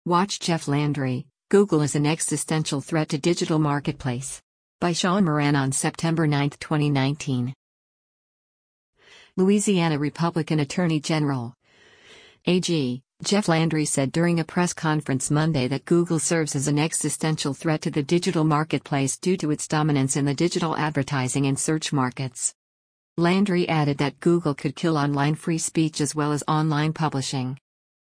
Watch Jeff Landry, Google is an existential threat to digital marketplace. By Sean Moran on September 9, 2019. Louisiana Republican Attorney General AG Jeff Landry said during a press conference Monday that Google serves as an existential threat to the digital marketplace due to its dominance in the digital advertising and search markets. Landry added that Google could kill online free speech as well as online publishing.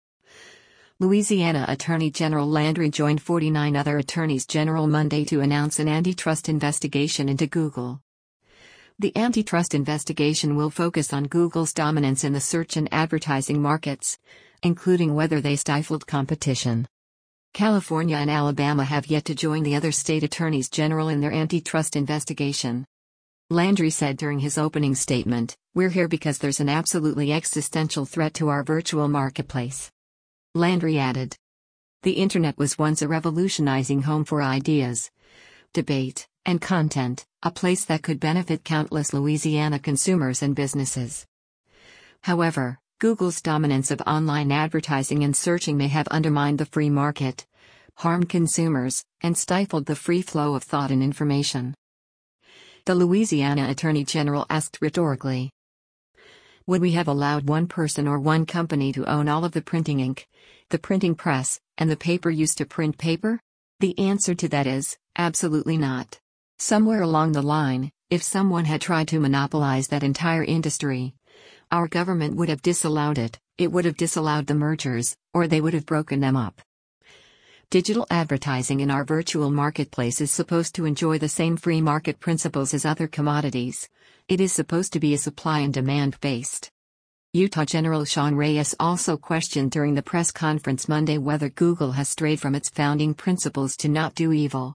Louisiana Attorney General Landry joined 49 other attorneys general Monday to announce an antitrust investigation into Google. The antitrust investigation will focus on Google's dominance in the search and advertising markets, including whether they stifled competition. California and Alabama have yet to join the other state attorneys general in their antitrust investigation. Landry said during his opening statement, "We're here because there's an absolutely existential threat to our virtual marketplace." Landry added, "The internet was once a revolutionizing home for ideas, debate, and content, a place that could benefit countless Louisiana consumers and businesses. However, Google's dominance of online advertising and searching may have undermined the free market, harmed consumers, and stifled the free flow of thought and information." The Louisiana Attorney General asked rhetorically, "Would we have allowed one person or one company to own all of the printing ink, the printing press, and the paper used to print paper? The answer to that is, absolutely not. Somewhere along the line, if someone had tried to monopolize that entire industry, our government would have disallowed it, it would have disallowed the mergers, or they would have broken them up. Digital advertising in our virtual marketplace is supposed to enjoy the same free market principles as other commodities. It is supposed to be a supply and demand based." Utah General Sean Reyes also questioned during the press conference Monday whether Google has strayed from its founding principles to not do evil.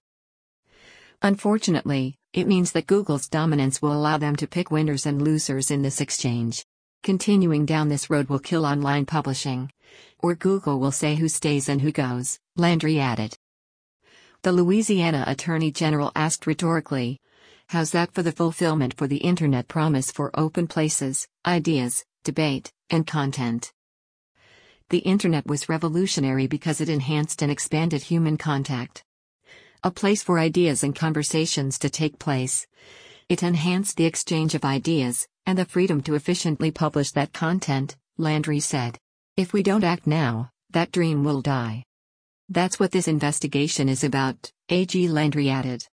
"Unfortunately, it means that Google's dominance will allow them to pick winners and losers in this exchange. Continuing down this road will kill online publishing. Or Google will say who stays and who goes," Landry added. The Louisiana Attorney General asked rhetorically, "How's that for the fulfillment for the Internet promise for open places, ideas, debate, and content?" The Internet was revolutionary because it enhanced and expanded human contact. A place for ideas and conversations to take place. It enhanced the exchange of ideas, and the freedom to efficiently publish that content, Landry said. "If we don't act now, that dream will die. That's what this investigation is about," AG Landry added.